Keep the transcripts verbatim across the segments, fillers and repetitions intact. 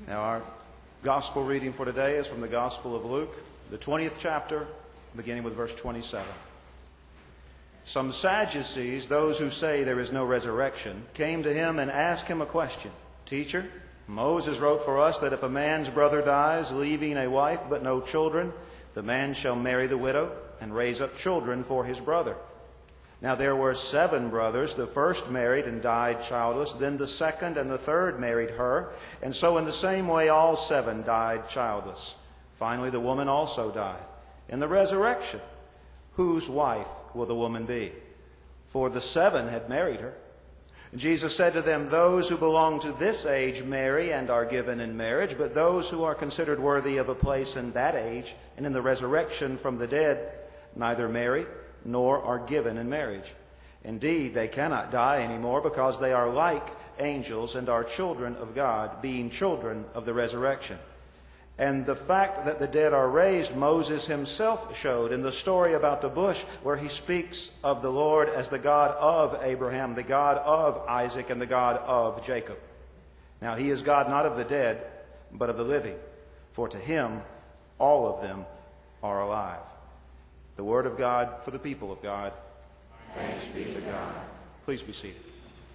Now, our gospel reading for today is from the Gospel of Luke, the twentieth chapter, beginning with verse twenty-seven. Some Sadducees, those who say there is no resurrection, came to him and asked him a question. Teacher, Moses wrote for us that if a man's brother dies, leaving a wife but no children, the man shall marry the widow and raise up children for his brother. Now there were seven brothers. The first married and died childless. Then the second and the third married her. And so in the same way all seven died childless. Finally the woman also died. In the resurrection, whose wife will the woman be? For the seven had married her. And Jesus said to them, those who belong to this age marry and are given in marriage, but those who are considered worthy of a place in that age and in the resurrection from the dead neither marry nor are given in marriage. Indeed, they cannot die anymore because they are like angels and are children of God, being children of the resurrection. And the fact that the dead are raised, Moses himself showed in the story about the bush, where he speaks of the Lord as the God of Abraham, the God of Isaac, and the God of Jacob. Now he is God not of the dead, but of the living. For to him all of them are alive. The word of God for the people of God. Thanks be to God. Please be seated.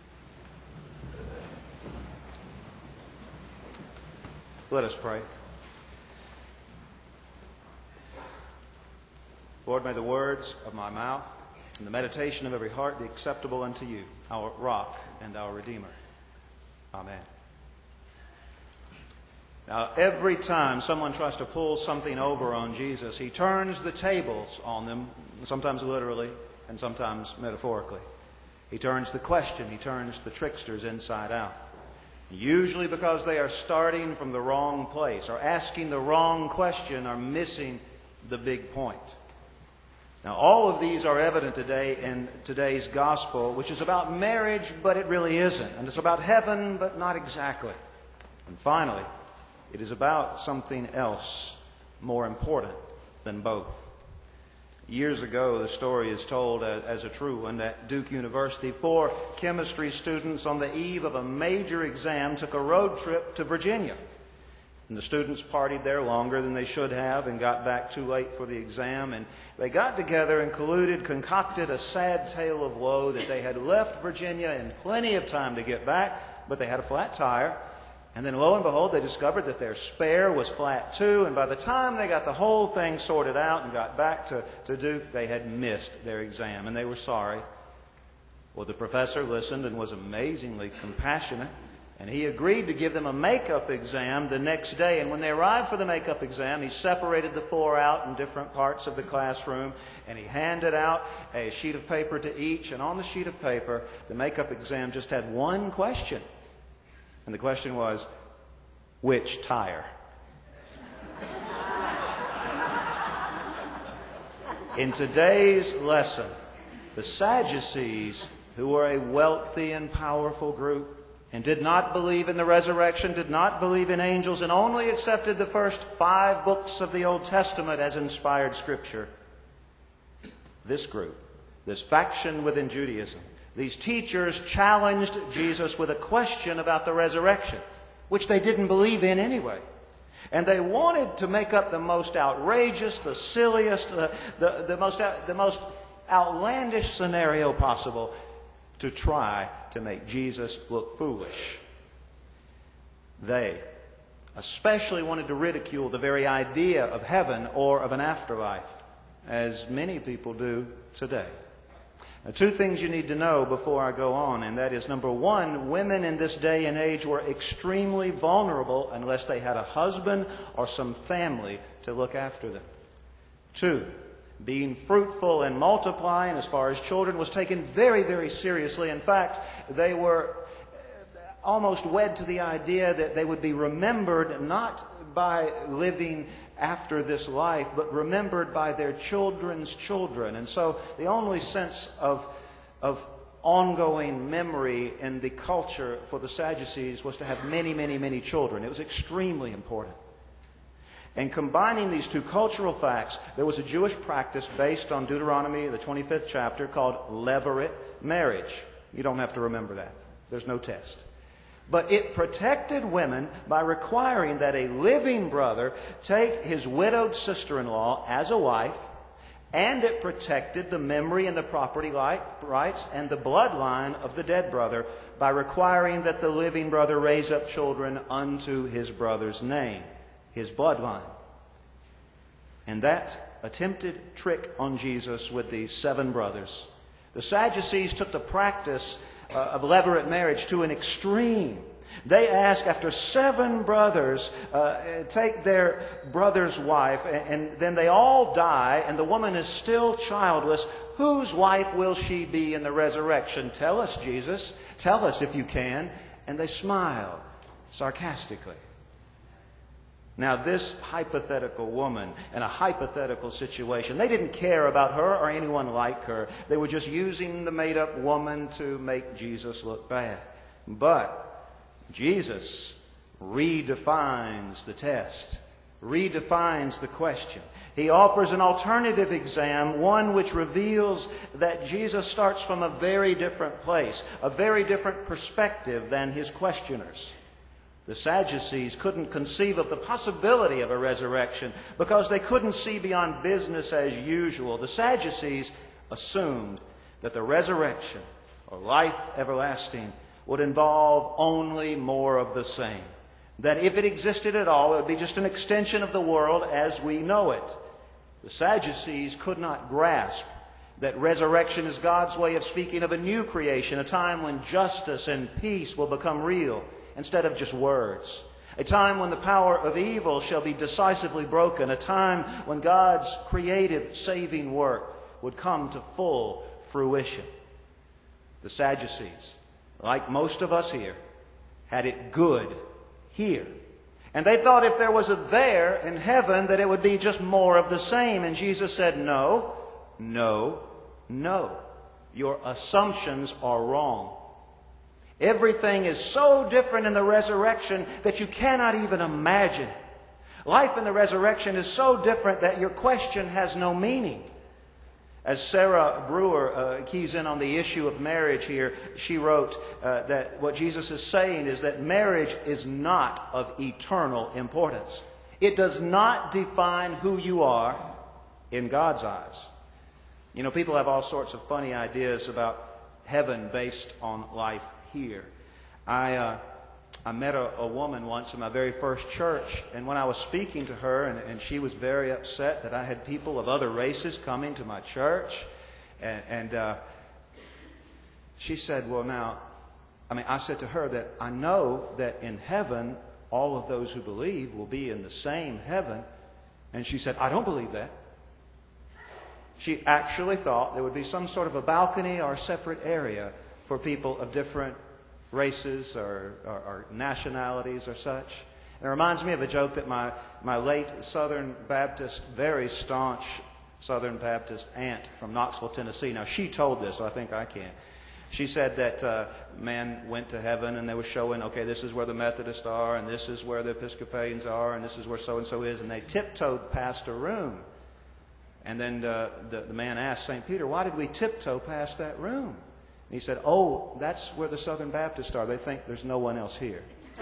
Let us pray. Lord, may the words of my mouth and the meditation of every heart be acceptable unto you, our rock and our Redeemer. Amen. Now, every time someone tries to pull something over on Jesus, he turns the tables on them, sometimes literally and sometimes metaphorically. He turns the question, he turns the tricksters inside out. Usually because they are starting from the wrong place, or asking the wrong question, or missing the big point. Now, all of these are evident today in today's gospel, which is about marriage, but it really isn't. And it's about heaven, but not exactly. And finally, it is about something else more important than both. Years ago, the story is told as a true one that Duke University, four chemistry students on the eve of a major exam took a road trip to Virginia. And the students partied there longer than they should have and got back too late for the exam. And they got together and colluded, concocted a sad tale of woe that they had left Virginia in plenty of time to get back, but they had a flat tire. And then lo and behold, they discovered that their spare was flat too. And by the time they got the whole thing sorted out and got back to, to Duke, they had missed their exam and they were sorry. Well, the professor listened and was amazingly compassionate. And he agreed to give them a makeup exam the next day. And when they arrived for the makeup exam, he separated the four out in different parts of the classroom. And he handed out a sheet of paper to each. And on the sheet of paper, the makeup exam just had one question. And the question was, which tire? In today's lesson, the Sadducees, who were a wealthy and powerful group, and did not believe in the resurrection, did not believe in angels, and only accepted the first five books of the Old Testament as inspired Scripture. This group, this faction within Judaism, these teachers challenged Jesus with a question about the resurrection, which they didn't believe in anyway. And they wanted to make up the most outrageous, the silliest, the, the, the, most, the most outlandish scenario possible to try to make Jesus look foolish. They especially wanted to ridicule the very idea of heaven or of an afterlife, as many people do today. Now, two things you need to know before I go on, and that is, number one, women in this day and age were extremely vulnerable unless they had a husband or some family to look after them. Two, being fruitful and multiplying as far as children was taken very, very seriously. In fact, they were almost wed to the idea that they would be remembered not by living after this life, but remembered by their children's children. And so the only sense of, of ongoing memory in the culture for the Sadducees was to have many, many, many children. It was extremely important. And combining these two cultural facts, there was a Jewish practice based on Deuteronomy, the twenty-fifth chapter, called levirate marriage. You don't have to remember that. There's no test. But it protected women by requiring that a living brother take his widowed sister-in-law as a wife, and it protected the memory and the property rights and the bloodline of the dead brother by requiring that the living brother raise up children unto his brother's name, his bloodline. And that attempted trick on Jesus with these seven brothers. The Sadducees took the practice uh, of levirate marriage to an extreme. They ask, after seven brothers uh, take their brother's wife, and, and then they all die, and the woman is still childless, whose wife will she be in the resurrection? Tell us, Jesus. Tell us if you can. And they smile sarcastically. Now, this hypothetical woman in a hypothetical situation, they didn't care about her or anyone like her. They were just using the made-up woman to make Jesus look bad. But Jesus redefines the test, redefines the question. He offers an alternative exam, one which reveals that Jesus starts from a very different place, a very different perspective than his questioners. The Sadducees couldn't conceive of the possibility of a resurrection because they couldn't see beyond business as usual. The Sadducees assumed that the resurrection, or life everlasting, would involve only more of the same. That if it existed at all, it would be just an extension of the world as we know it. The Sadducees could not grasp that resurrection is God's way of speaking of a new creation, a time when justice and peace will become real instead of just words. A time when the power of evil shall be decisively broken. A time when God's creative saving work would come to full fruition. The Sadducees, like most of us here, had it good here. And they thought if there was a there in heaven that it would be just more of the same. And Jesus said, no, no, no. Your assumptions are wrong. Everything is so different in the resurrection that you cannot even imagine it. Life in the resurrection is so different that your question has no meaning. As Sarah Brewer uh, keys in on the issue of marriage here, she wrote uh, that what Jesus is saying is that marriage is not of eternal importance. It does not define who you are in God's eyes. You know, people have all sorts of funny ideas about heaven based on life here. I uh, I met a, a woman once in my very first church, and when I was speaking to her, and, and she was very upset that I had people of other races coming to my church, and, and uh, she said, well now, I mean, I said to her that I know that in heaven, all of those who believe will be in the same heaven, and she said, I don't believe that. She actually thought there would be some sort of a balcony or a separate area for people of different races or, or, or nationalities or such. And it reminds me of a joke that my, my late Southern Baptist, very staunch Southern Baptist aunt from Knoxville, Tennessee. Now, she told this, so I think I can. She said that uh, man went to heaven and they were showing, okay, this is where the Methodists are, and this is where the Episcopalians are, and this is where so-and-so is, and they tiptoed past a room. And then uh, the, the man asked Saint Peter, why did we tiptoe past that room? And he said, oh, that's where the Southern Baptists are. They think there's no one else here.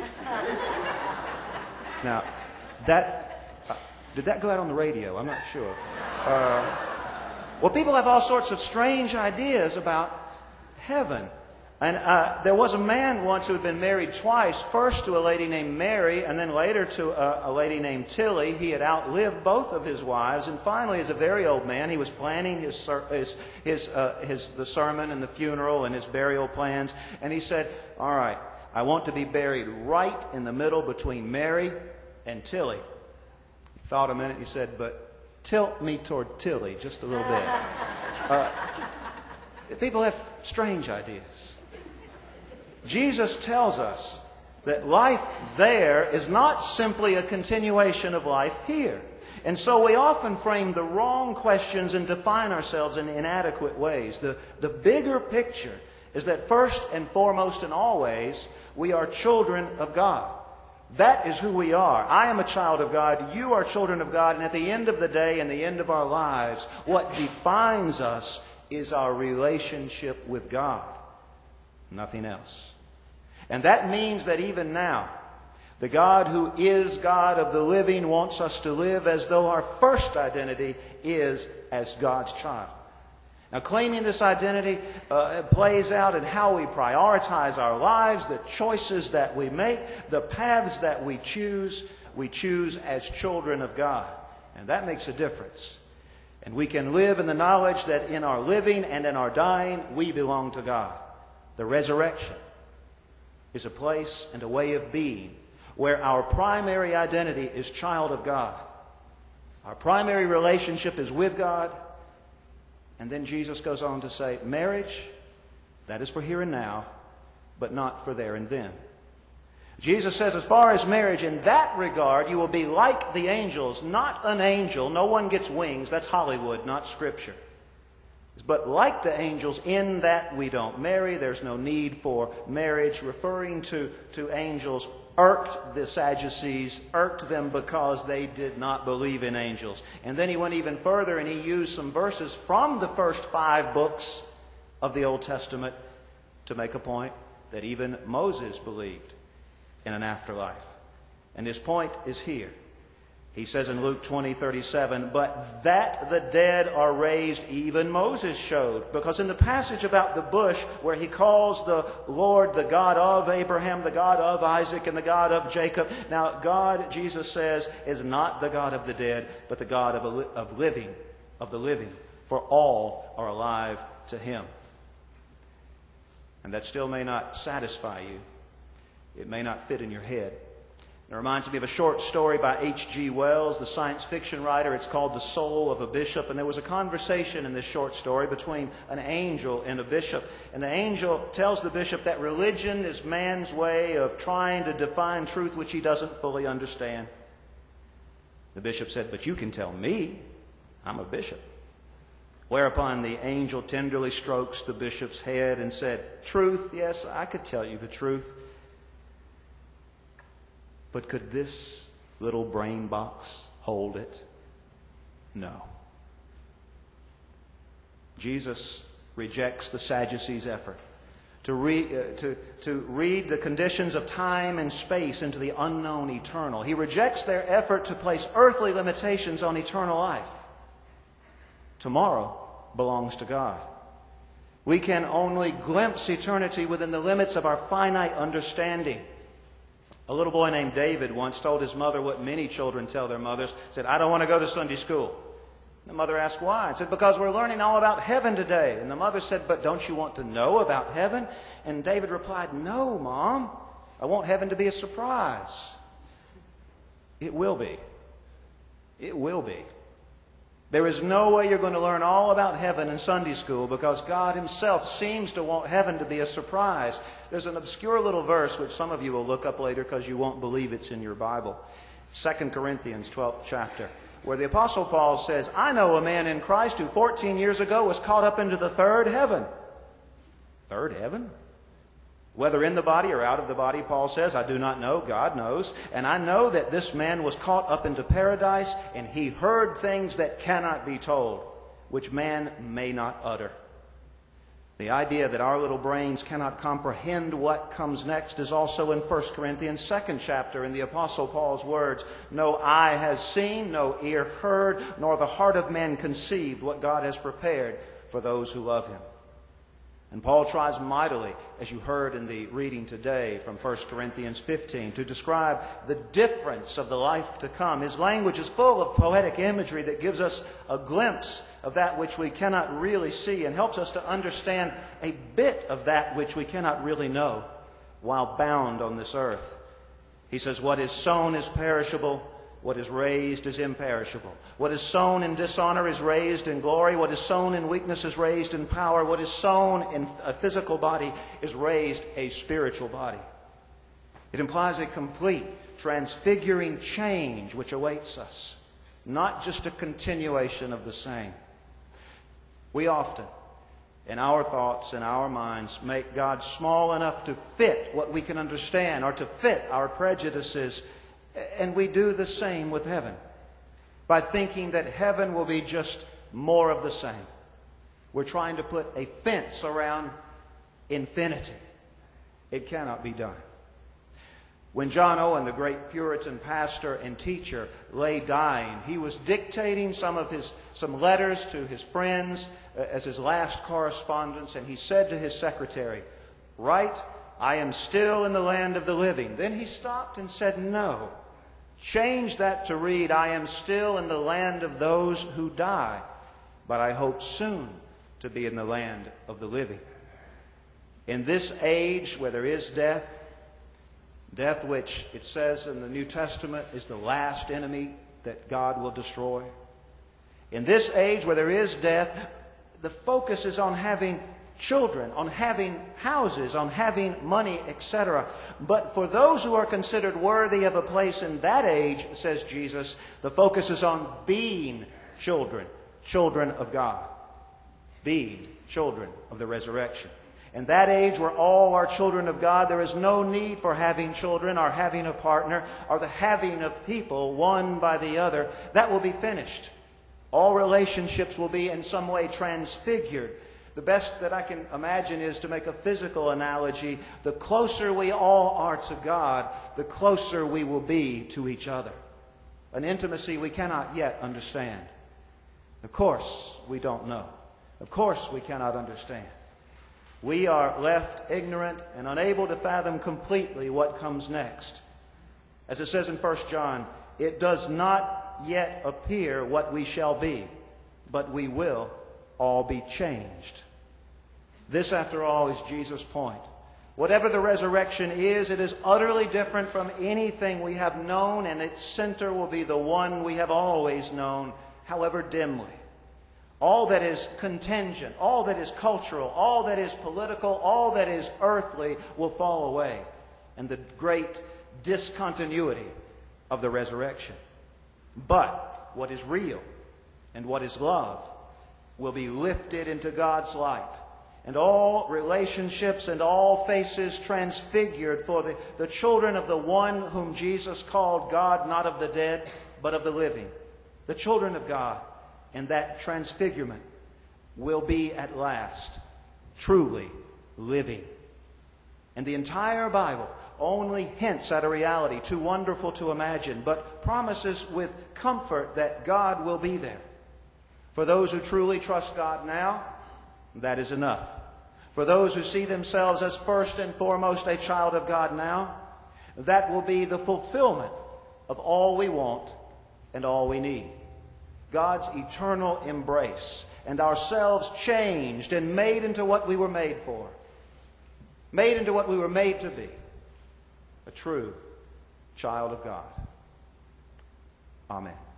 Now, that, uh, did that go out on the radio? I'm not sure. Uh, well, people have all sorts of strange ideas about heaven. And uh, there was a man once who had been married twice, first to a lady named Mary, and then later to a, a lady named Tilly. He had outlived both of his wives, and finally, as a very old man, he was planning his his his, uh, his the sermon and the funeral and his burial plans. And he said, "All right, I want to be buried right in the middle between Mary and Tilly." He thought a minute. He said, "But tilt me toward Tilly just a little bit." Uh, people have strange ideas. Jesus tells us that life there is not simply a continuation of life here. And so we often frame the wrong questions and define ourselves in inadequate ways. The, the bigger picture is that first and foremost and always, we are children of God. That is who we are. I am a child of God. You are children of God. And at the end of the day and the end of our lives, what defines us is our relationship with God. Nothing else. And that means that even now, the God who is God of the living wants us to live as though our first identity is as God's child. Now, claiming this identity uh, plays out in how we prioritize our lives, the choices that we make, the paths that we choose. We choose as children of God. And that makes a difference. And we can live in the knowledge that in our living and in our dying, we belong to God. The resurrection is a place and a way of being where our primary identity is child of God. Our primary relationship is with God. And then Jesus goes on to say, marriage, that is for here and now, but not for there and then. Jesus says, as far as marriage, in that regard, you will be like the angels. Not an angel. No one gets wings. That's Hollywood, not Scripture. But like the angels, in that we don't marry. There's no need for marriage. Referring to, to angels irked the Sadducees, irked them because they did not believe in angels. And then he went even further and he used some verses from the first five books of the Old Testament to make a point that even Moses believed in an afterlife. And his point is here. He says in Luke twenty thirty-seven, but that the dead are raised, even Moses showed. Because in the passage about the bush, where he calls the Lord the God of Abraham, the God of Isaac, and the God of Jacob. Now, God, Jesus says, is not the God of the dead, but the God of, of living, of the living. For all are alive to him. And that still may not satisfy you. It may not fit in your head. It reminds me of a short story by H G Wells, the science fiction writer. It's called The Soul of a Bishop. And there was a conversation in this short story between an angel and a bishop. And the angel tells the bishop that religion is man's way of trying to define truth which he doesn't fully understand. The bishop said, but you can tell me. I'm a bishop. Whereupon the angel tenderly strokes the bishop's head and said, truth, yes, I could tell you the truth. But could this little brain box hold it? No. Jesus rejects the Sadducees' effort to read, uh, to, to read the conditions of time and space into the unknown eternal. He rejects their effort to place earthly limitations on eternal life. Tomorrow belongs to God. We can only glimpse eternity within the limits of our finite understanding. A little boy named David once told his mother what many children tell their mothers. He said, I don't want to go to Sunday school. The mother asked why. He said, because we're learning all about heaven today. And the mother said, but don't you want to know about heaven? And David replied, no, Mom. I want heaven to be a surprise. It will be. It will be. There is no way you're going to learn all about heaven in Sunday school because God himself seems to want heaven to be a surprise. There's an obscure little verse which some of you will look up later because you won't believe it's in your Bible. Second Corinthians, twelfth chapter, where the Apostle Paul says, I know a man in Christ who fourteen years ago was caught up into the third heaven. Third heaven? Whether in the body or out of the body, Paul says, I do not know, God knows. And I know that this man was caught up into paradise, and he heard things that cannot be told, which man may not utter. The idea that our little brains cannot comprehend what comes next is also in First Corinthians, second chapter, in the Apostle Paul's words, no eye has seen, no ear heard, nor the heart of man conceived what God has prepared for those who love him. And Paul tries mightily, as you heard in the reading today from First Corinthians fifteen, to describe the difference of the life to come. His language is full of poetic imagery that gives us a glimpse of that which we cannot really see and helps us to understand a bit of that which we cannot really know while bound on this earth. He says, what is sown is perishable. What is raised is imperishable. What is sown in dishonor is raised in glory. What is sown in weakness is raised in power. What is sown in a physical body is raised a spiritual body. It implies a complete, transfiguring change which awaits us, not just a continuation of the same. We often, in our thoughts and our minds, make God small enough to fit what we can understand or to fit our prejudices. And we do the same with heaven by thinking that heaven will be just more of the same. We're trying to put a fence around infinity. It cannot be done. When John Owen, the great Puritan pastor and teacher, lay dying, he was dictating some of his some letters to his friends uh, as his last correspondence, and he said to his secretary, "Write, I am still in the land of the living." Then he stopped and said, "No. Change that to read, I am still in the land of those who die, but I hope soon to be in the land of the living." In this age where there is death, death which it says in the New Testament is the last enemy that God will destroy. In this age where there is death, the focus is on having children, on having houses, on having money, et cetera. But for those who are considered worthy of a place in that age, says Jesus, the focus is on being children, children of God, being children of the resurrection. In that age where all are children of God, there is no need for having children or having a partner or the having of people one by the other. That will be finished. All relationships will be in some way transfigured. The best that I can imagine is to make a physical analogy. The closer we all are to God, the closer we will be to each other. An intimacy we cannot yet understand. Of course, we don't know. Of course, we cannot understand. We are left ignorant and unable to fathom completely what comes next. As it says in First John, it does not yet appear what we shall be, but we will all be changed. This, after all, is Jesus' point. Whatever the resurrection is, it is utterly different from anything we have known, and its center will be the one we have always known, however dimly. All that is contingent, all that is cultural, all that is political, all that is earthly will fall away, and the great discontinuity of the resurrection. But what is real and what is love will be lifted into God's light, and all relationships and all faces transfigured for the, the children of the one whom Jesus called God, not of the dead, but of the living. The children of God. And that transfigurement will be at last truly living. And the entire Bible only hints at a reality too wonderful to imagine, but promises with comfort that God will be there. For those who truly trust God now, that is enough. For those who see themselves as first and foremost a child of God now, that will be the fulfillment of all we want and all we need. God's eternal embrace, and ourselves changed and made into what we were made for, made into what we were made to be, a true child of God. Amen.